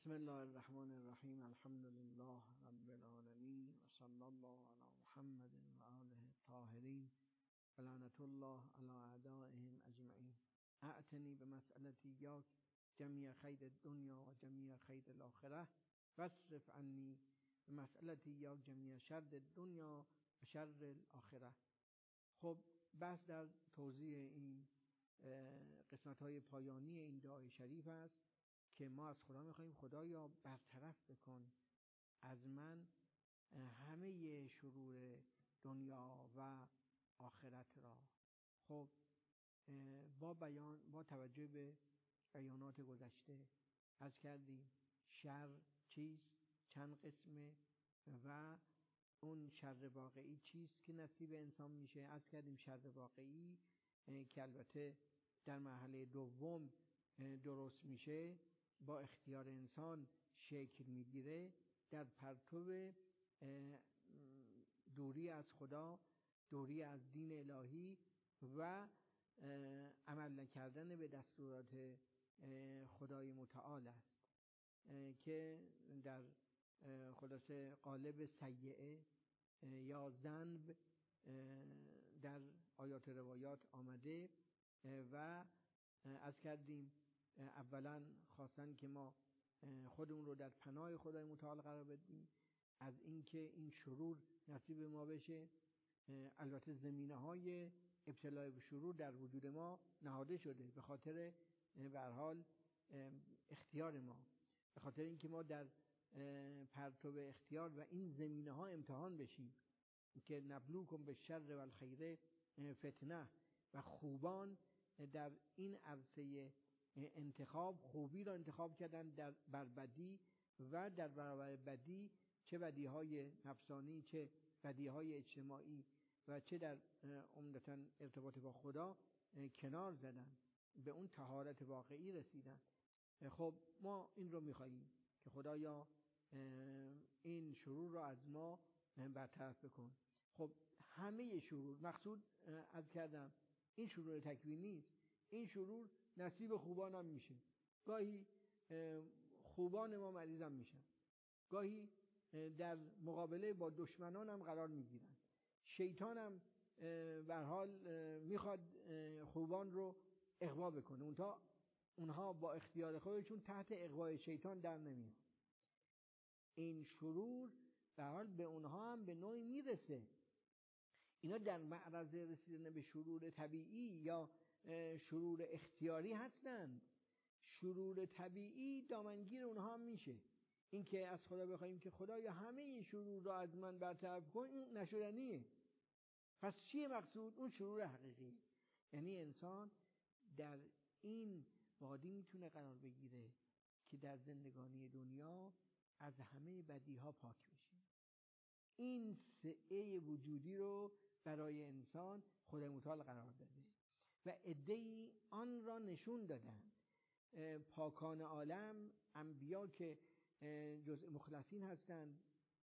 بسم الله الرحمن الرحیم. الحمد لله رب العالمین و صلی الله علی محمد و آله الطاهرین و لعنة الله علی اعدائهم اجمعین. اعتنی بمسألة ایاک جمیع خیر الدنیا و جمیع خیر الاخره واصرف عنی بمسألة ایاک جمیع شر الدنیا و شر الاخره. خب بحث در توضیح این قسمت های پایانی این دعای شریف است که ما از خدا میخواییم خدایا برطرف بکن از من همه شرور دنیا و آخرت را. خب با توجه به بیانات گذشته از کردیم شر چیست، چند قسمه و اون شر واقعی چیست که نصیب انسان میشه. از کردیم شر واقعی که البته در مرحله دوم درست میشه، با اختیار انسان شکل میگیره در پرتو دوری از خدا، دوری از دین الهی و عمل نکردن به دستورات خدای متعال است که در خلاصه قالب سیئه یا ذنب در آیات روایات آمده. و از کردیم اولا خواستن که ما خودمون رو در پناه خدای متعال قرار بدیم از اینکه این شرور نصیب ما بشه. البته زمینه های ابتلا به شرور در وجود ما نهاده شده به خاطر به هر حال اختیار ما، به خاطر اینکه ما در پرتو اختیار و این زمینه ها امتحان بشیم که نبلوکم بالشر و الخیر فتنه. و خوبان در این عرصه انتخاب خوبی را انتخاب کردن بر بدی و در برابر بدی، چه بدیهای نفسانی چه بدیهای اجتماعی و چه در عمدتاً ارتباط با خدا کنار زدن، به اون طهارت واقعی رسیدن. خب ما این رو میخواییم که خدایا این شرور را از ما برطرف بکن. خب همه شرور، مقصود از کردم این شرور تکوینی نیست، این شرور نصیب خوبان هم میشه. گاهی خوبان ما مریض هم میشن، گاهی در مقابله با دشمنان هم قرار میگیرن. شیطان هم به هر حال میخواد خوبان رو اغوا بکنه، اونها با اختیار خودشون تحت اغوای شیطان در نمیان. این شرور به هر حال به اونها هم به نوعی میرسه. اینا در معرض رسیدن به شرور طبیعی یا شرور اختیاری هستند. شرور طبیعی دامنگیر اونها هم میشه. این که از خدا بخوایم که خدایا همه شرور را از من برطرف کن، این نشدنیه. پس چیه مقصود؟ اون شرور حقیقی. یعنی انسان در این وادی میتونه قرار بگیره که در زندگانی دنیا از همه بدیها پاک بشه. این سعه وجودی رو برای انسان خدای متعال قرار داده و عده‌ای آن را نشون دادن. پاکان عالم، انبیا که جزء مخلصین هستند،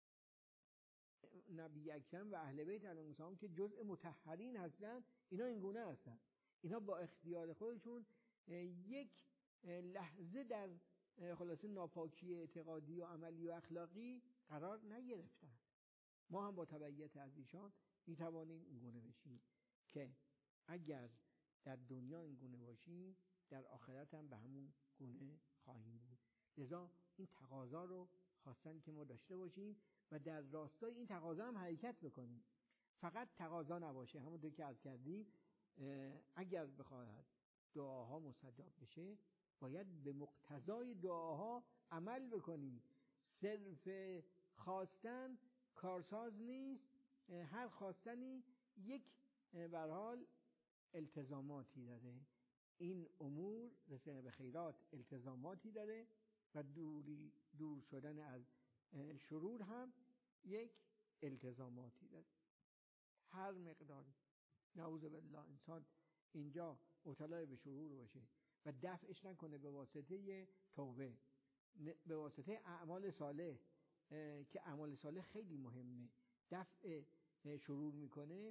نبی اکرم و اهل بیت علیهم السلام که جزء مطهرین هستند، اینا این گونه هستند. اینا با اختیار خودشون یک لحظه در خلاصه ناپاکی اعتقادی و عملی و اخلاقی قرار نگرفتند. ما هم با تبعیت از ایشان میتوانیم این گونه بشیم که اگر در دنیا این گونه باشیم در آخرت هم به همون گونه خواهیم بود. لذا این تقاضا رو خواستن که ما داشته باشیم و در راستای این تقاضا هم حرکت بکنیم. فقط تقاضا نباشه، همونطور که عرض کردیم اگر بخواهد دعاها مستجاب بشه باید به مقتضای دعاها عمل بکنیم. صرف خواستن کارساز نیست. هر خواستنی یک به هر حال التزاماتی داره. این امور رسیدن به خیرات التزاماتی داره و دور شدن از شرور هم یک التزاماتی داره. هر مقداری نعوذ بالله انسان اینجا مبتلا به شرور باشه و دفعش نکنه به واسطه توبه، به واسطه اعمال صالح که اعمال صالح خیلی مهمه، دفع شرور میکنه،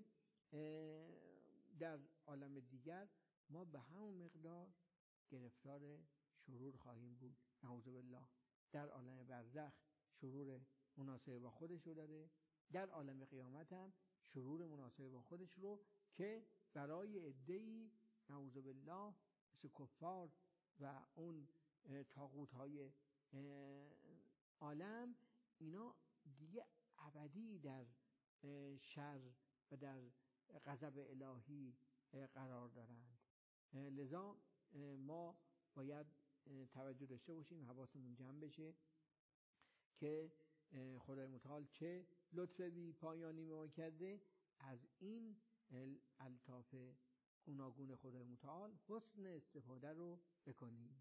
در عالم دیگر ما به همون مقدار گرفتار شرور خواهیم بود. نعوذ بالله. در عالم برزخ شرور مناسب با خودش رو داره، در عالم قیامت هم شرور مناسب با خودش رو که برای عده‌ای نعوذ بالله مثل کفار و اون طاغوت‌های عالم، اینا دیگه ابدی در شر و در غضب الهی قرار دارند. لذا ما باید توجه داشته باشیم، حواسمون جمع بشه که خدای متعال چه لطف بی پایانی ما کرده. از این الطاف گوناگون خدای متعال حسن استفاده رو بکنیم.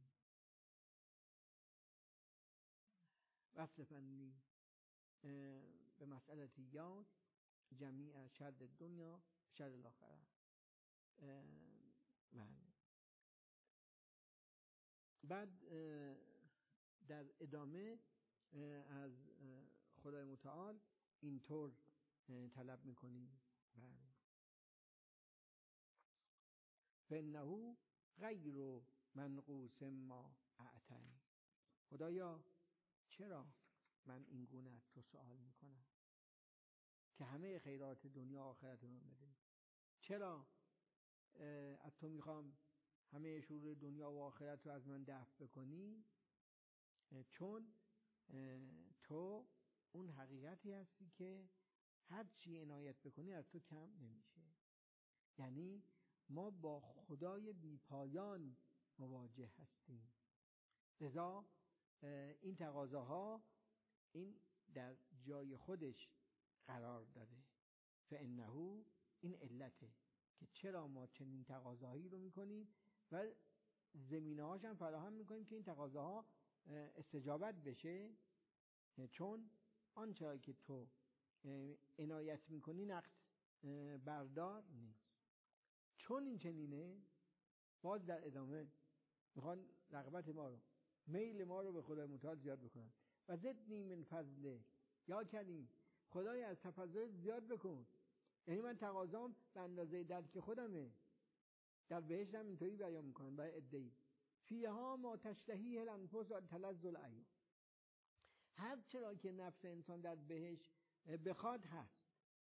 وصل فنی به مسئله یاد جمیع شر دنیا شر الاخره. بعد در ادامه از خدای متعال اینطور طلب میکنیم: فإنه غیر منقوص ما اعطانی. خدایا چرا من این گونه از تو سوال میکنم که همه خیرات دنیا و آخرت رو بده؟ چرا از تو میخوام همه شرور دنیا و آخرت رو از من دفع بکنی؟ چون تو اون حقیقتی هستی که هر چی عنایت بکنی از تو کم نمیشه. یعنی ما با خدای بی پایان مواجه هستیم. لذا این تقاضاها این در جای خودش قرار داده. فإنه این علته که چرا ما چنین تقاضاهایی رو میکنیم و زمینه‌هاش هم فراهم میکنیم که این تقاضاها استجابت بشه. چون آنچه که تو عنایت میکنی نقص بردار نیست. چون این چنینه، باز در ادامه میخوان رغبت ما رو، میل ما رو به خدای متعال زیاد بکنن. و زدنی من فضله یا کریم، خدای از تفضل زیاد بکن. یعنی من تقاضام به اندازه درک خودمه. در بهشت هم اینطوری بیان میکنن برای عده‌ای: فیها ما تشتهیه الانفس و تلذ العیون. هر چرا که نفس انسان در بهشت بخواد هست،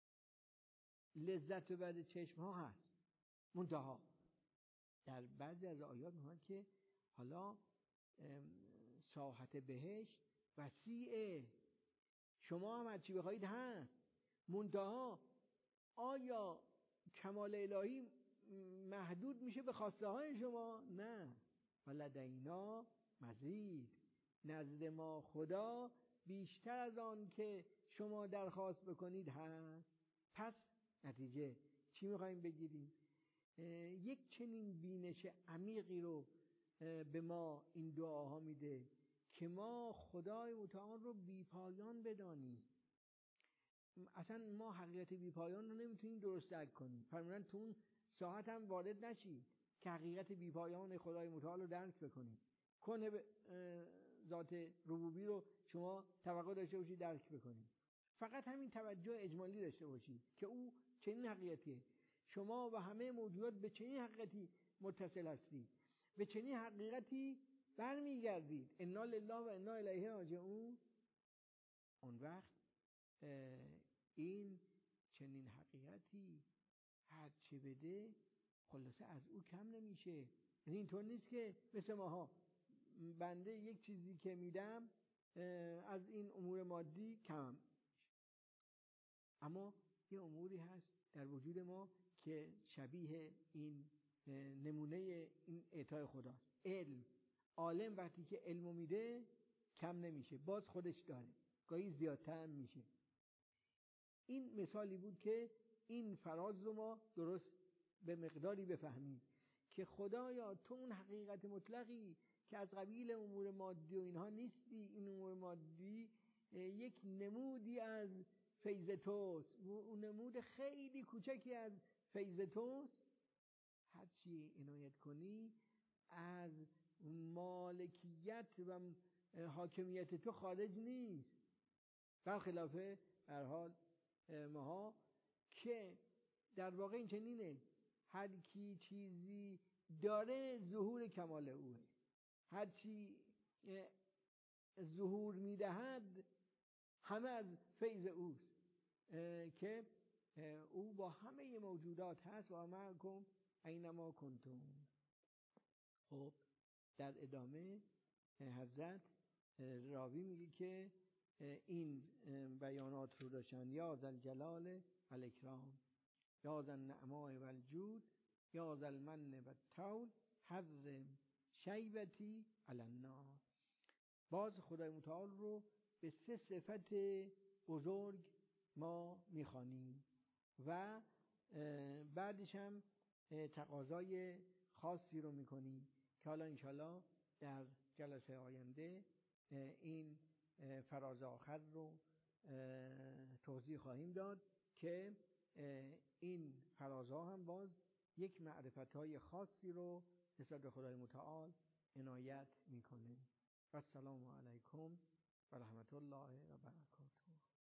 لذت ببره چشم ها هست. منتها در بعضی از آیات میگن که حالا ساحت بهشت وسیعه، شما هم هرچی بخواید هست. منتها آیا کمال الهی محدود میشه به خواسته های شما؟ نه. ولدینا مزید، نزد ما خدا بیشتر از آن که شما درخواست بکنید هست. پس نتیجه چی میخوایم بگیریم؟ یک چنین بینش عمیقی رو به ما این دعاها میده که ما خدای متعال رو بی پایان بدانیم. اصلا ما حقیقت بی پایان رو نمیتونیم درست درک کنیم. فرمودن تو اون ساعت هم وارد نشید که حقیقت بی پایان خدای متعال رو درک بکنید. کنه ذات ربوبی رو شما توقع داشته باشید درک بکنید. فقط همین توجه اجمالی داشته باشید که او چنین حقیقتیه. شما و همه موجودات به چنین حقیقتی متصل هستید، به چنین حقیقتی برمیگردید. انا لله و انا الیه راجعون. اون وقت این چنین حقیقتی هر چه بده خلاصه از او کم نمیشه. یعنی اینطور نیست که مثل ماها بنده یک چیزی که میدم از این امور مادی کم، اما یه اموری هست در وجود ما که شبیه این نمونه این اعطای خداست. علم. عالم وقتی که علمو میده کم نمیشه، باز خودش داره، گاهی زیادتر میشه. این مثالی بود که این فراز رو ما درست به مقداری بفهمیم که خدایا تو اون حقیقت مطلقی که از قبیل امور مادی و اینها نیستی. این امور مادی یک نمودی از فیض توست، اون نمود خیلی کوچکی از فیض توست. هر چی عنایت کنی از مالکیت و حاکمیت تو خارج نیست. برخلاف هر حال ماها که در واقع این چنینه: هر کی چیزی داره ظهور کمال اوه. هر چی ظهور میدهد همه از فیض اوست که او با همه موجودات هست و معکم اینما کنتم. خب در ادامه حضرت راوی میگه که این بیانات رو داشتن: یا ذوالجلال والاکرام، یا ذوالنعماء والجود، یا ذوالمن والطول، حرم شیبتی علی النار. باز خدای متعال رو به 3 صفت بزرگ ما میخوانیم و بعدش هم تقاضای خاصی رو میکنیم که حالا انشالله در جلسه آینده این فراز آخر رو توضیح خواهیم داد که این فرازها هم باز یک معرفت‌های خاصی رو نسبت به خدای متعال عنایت میکنه. و السلام علیکم و رحمت الله و برکاته.